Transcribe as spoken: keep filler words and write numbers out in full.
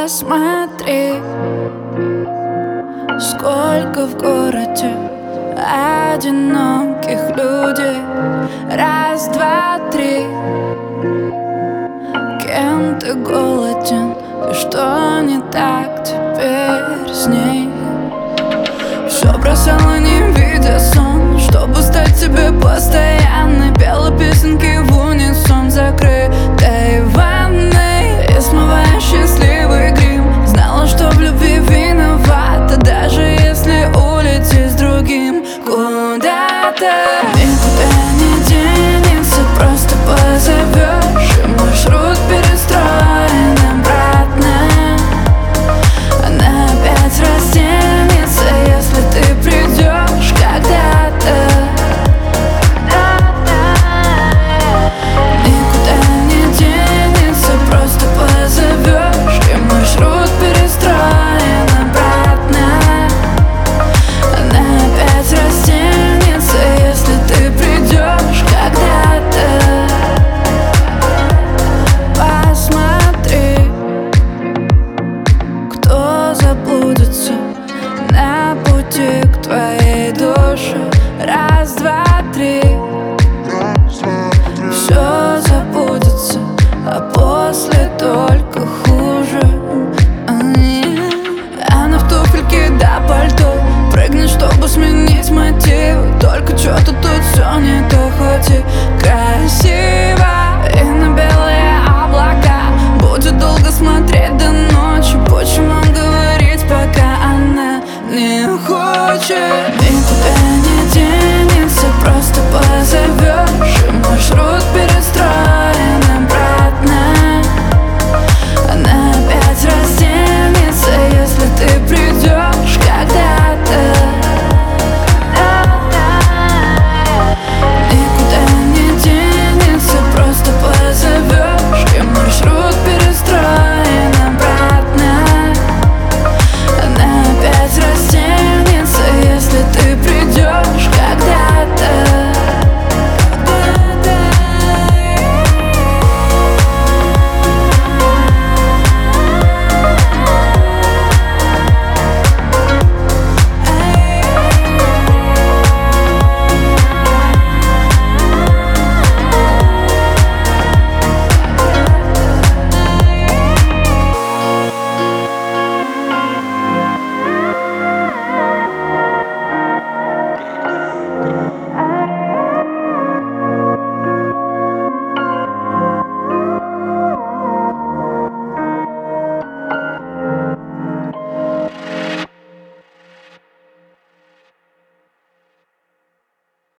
Посмотри, сколько в городе одиноких людей. Раз, два, три. Кем ты голоден? И что не так теперь с ней? Все бросала, не видя сон, чтобы стать тебе постоянной. Пела песенки в унисон, закрытой ванной и смывая счастливый грим. Знала, что в любви виновата, даже если улетишь с другим куда-то.